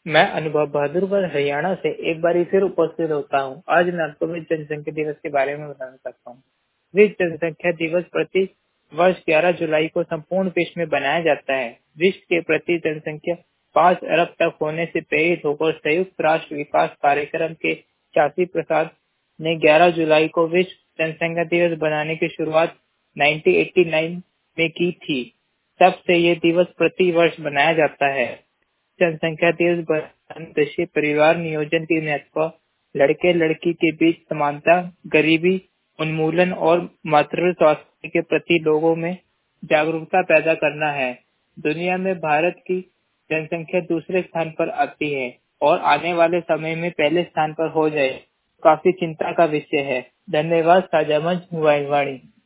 मैं अनुभव बहादुरगढ़ हरियाणा से एक बार फिर उपस्थित होता हूँ। आज मैं आपको विश्व जनसंख्या दिवस के बारे में बताना चाहता हूँ। विश्व जनसंख्या दिवस प्रति वर्ष 11 जुलाई को संपूर्ण विश्व में बनाया जाता है। विश्व के प्रति जनसंख्या 5 अरब तक होने से प्रेरित होकर संयुक्त राष्ट्र विकास कार्यक्रम के शासी प्रसाद ने 11 जुलाई को विश्व जनसंख्या दिवस बनाने की शुरुआत 1989 में की थी। तब से ये दिवस प्रति वर्ष बनाया जाता है। जनसंख्या दिवस बनाने परिवार नियोजन की महत्व, लड़के लड़की के बीच समानता, गरीबी उन्मूलन और मातृ स्वास्थ्य के प्रति लोगों में जागरूकता पैदा करना है। दुनिया में भारत की जनसंख्या दूसरे स्थान पर आती है और आने वाले समय में पहले स्थान पर हो जाए, काफी चिंता का विषय है। धन्यवाद। साझा मंच मोबाइल वाणी।